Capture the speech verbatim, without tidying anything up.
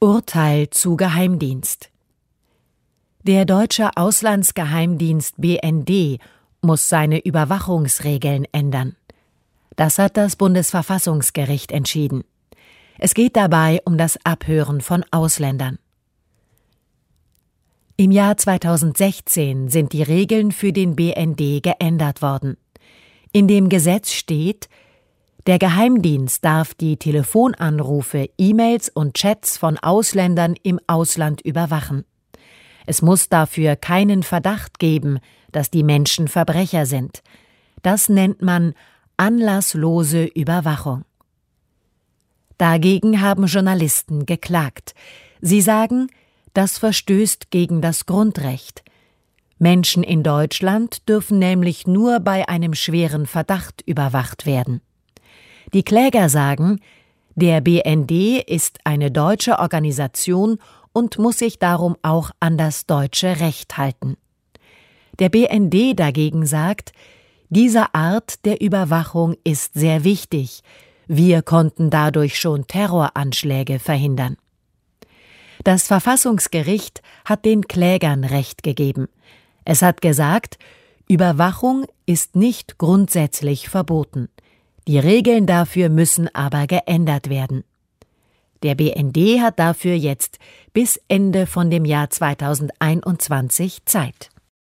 Urteil zu Geheimdienst. Der deutsche Auslandsgeheimdienst B N D muss seine Überwachungsregeln ändern. Das hat das Bundesverfassungsgericht entschieden. Es geht dabei um das Abhören von Ausländern. Im Jahr zweitausendsechzehn sind die Regeln für den B N D geändert worden. In dem Gesetz steht, der Geheimdienst darf die Telefonanrufe, E-Mails und Chats von Ausländern im Ausland überwachen. Es muss dafür keinen Verdacht geben, dass die Menschen Verbrecher sind. Das nennt man anlasslose Überwachung. Dagegen haben Journalisten geklagt. Sie sagen, das verstößt gegen das Grundrecht. Menschen in Deutschland dürfen nämlich nur bei einem schweren Verdacht überwacht werden. Die Kläger sagen, der B N D ist eine deutsche Organisation und muss sich darum auch an das deutsche Recht halten. Der B N D dagegen sagt, diese Art der Überwachung ist sehr wichtig. Wir konnten dadurch schon Terroranschläge verhindern. Das Verfassungsgericht hat den Klägern Recht gegeben. Es hat gesagt, Überwachung ist nicht grundsätzlich verboten. Die Regeln dafür müssen aber geändert werden. Der B N D hat dafür jetzt bis Ende von dem Jahr zweitausendeinundzwanzig Zeit.